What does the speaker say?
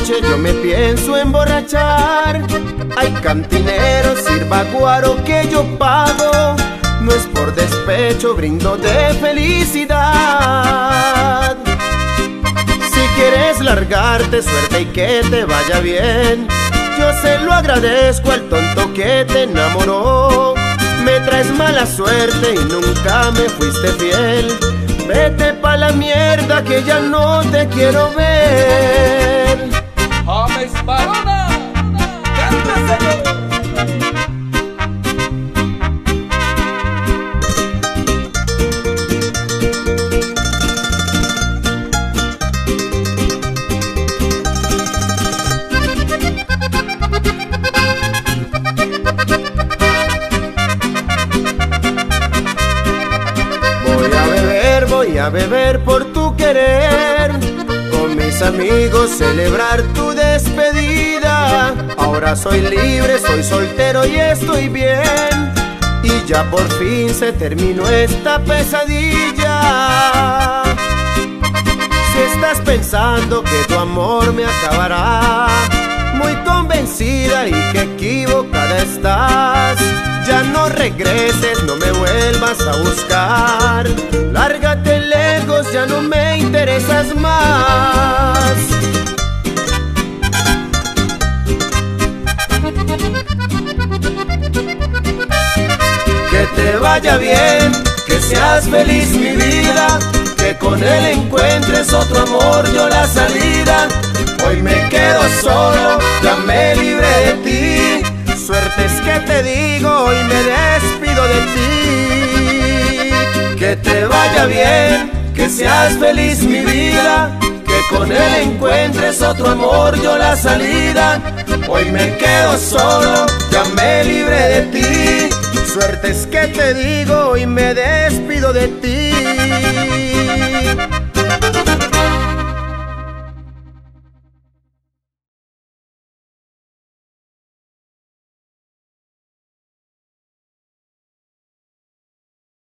noche yo me pienso emborrachar. Ay, cantinero, sirva guaro que yo pago. No es por despecho, brindo de felicidad. Si quieres largarte, suerte y que te vaya bien. Yo se lo agradezco al tonto que te enamoró. Me traes mala suerte y nunca me fuiste fiel. Vete pa' la mierda que ya no te quiero ver. James Barona, cántaselo. Voy a beber por tu querer, con mis amigos celebrar tu despedida. Ahora soy libre, soy soltero y estoy bien. Y ya por fin se terminó esta pesadilla. Si estás pensando que tu amor me acabará, muy convencida y que equivocada estás. Ya no regreses, no me vuelvas a buscar. Lárgate lejos, ya no me interesas más. Que te vaya bien, que seas feliz mi vida, que con él encuentres otro amor, yo la salida. Hoy me quedo solo, ya me libré de ti. Suerte es que te digo y me despido de ti. Que te vaya bien, que seas feliz mi vida, que con él encuentres otro amor, yo la salida. Hoy me quedo solo, ya me libré de ti. Suerte es que te digo y me despido de ti.